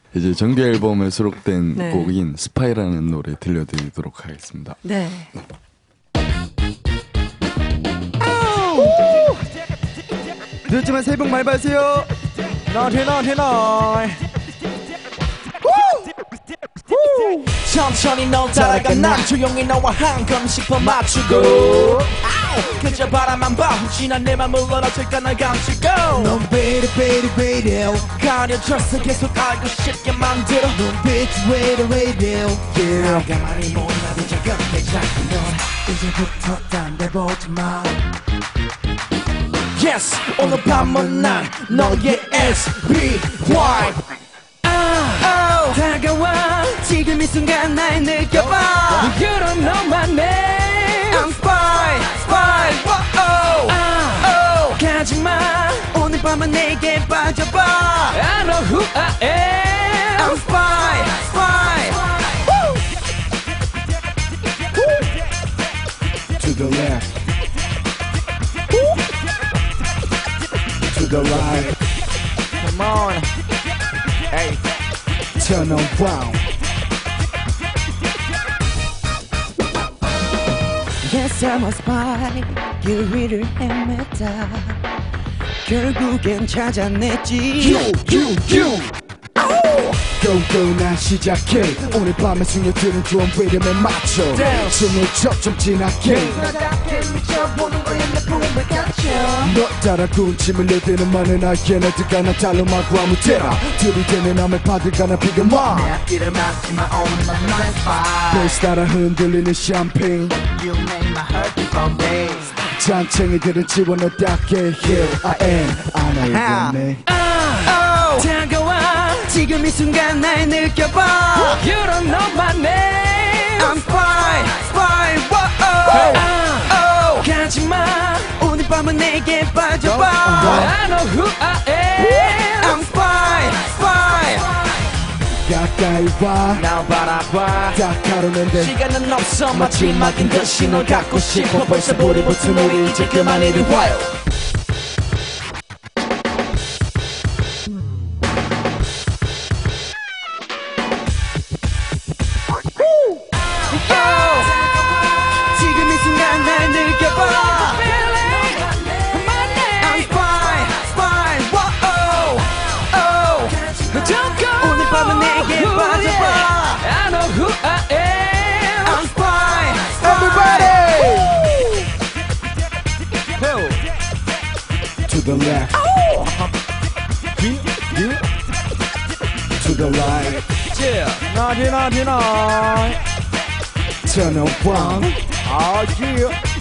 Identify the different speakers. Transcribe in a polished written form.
Speaker 1: 이제 정규 앨범에 수록된
Speaker 2: 네.
Speaker 1: 곡인 스파이라는 노래 들려드리도록 하겠습니다.
Speaker 2: 네.
Speaker 3: 늦지만 새해 복 많이 받으세요.
Speaker 4: 천천히 널 따라가 난 조용히 너와 한 걸음씩 더 맞추고 그저 바라만 봐 혹시나 내 맘을 알아챌까 날 감추고
Speaker 3: 넌 베이리
Speaker 4: 가려져서 계속 알고 싶게 만들어
Speaker 3: 눈빛 웨이리
Speaker 4: 가만히 몰라도 저렇게 자꾸 넌
Speaker 3: 이제부터 딴 데 보지마.
Speaker 4: Yes 오늘 밤은 난 너의 SPY
Speaker 2: 다가와 지금 이 순간 날 느껴봐. You don't know my name. I'm spy, spy. 가지마. 오늘 밤은 내게 빠져봐. I know who I am. I'm spy, spy.
Speaker 3: To the left, to the right.
Speaker 4: Come on Hey
Speaker 3: Turn around.
Speaker 2: Yes, I'm a spy. 길 위를 헤맸다. 결국엔 찾아냈지.
Speaker 3: You. Go 난 시작해. 오늘 밤에 스며드는 좋은 리듬에 맞춰 숨을 점점 진하게
Speaker 4: 미쳐보는 거야 내 꿈을 갇혀
Speaker 3: 너 따라 군침을 내대는 많은 아이엔 어디가 난 달로마고 아무 때나 들이대는 남의 파들가 나 비교마
Speaker 4: 내 앞길을 막지마 오늘 난 너의 spy
Speaker 3: 베이스 따라 흔들리는 샴페인
Speaker 4: You make my heart keep on days
Speaker 3: 잔챙이들은 지워놓다게 Here I am 안 알겠네
Speaker 2: 다가와 지금 이 순간 날 느껴봐. You don't know my name. I'm spy, spy. 가지마. 오늘 밤은 내게 빠져봐. I know who I am. I'm spy, spy.
Speaker 3: 가까이 와
Speaker 4: 날 바라봐
Speaker 3: 딱 가로는데
Speaker 4: 시간은 없어 마지막인 듯이 널 갖고 싶어 벌써 불이 붙은 우리 이제 그만 이리 와요
Speaker 2: 지금 이 순간 날 느껴봐. I'm spy, spy. 오늘 밤은 내게 빠져봐. I know who I am. I'm spy,
Speaker 3: To the left To the right
Speaker 4: naughty
Speaker 3: Turn around
Speaker 4: Oh yeah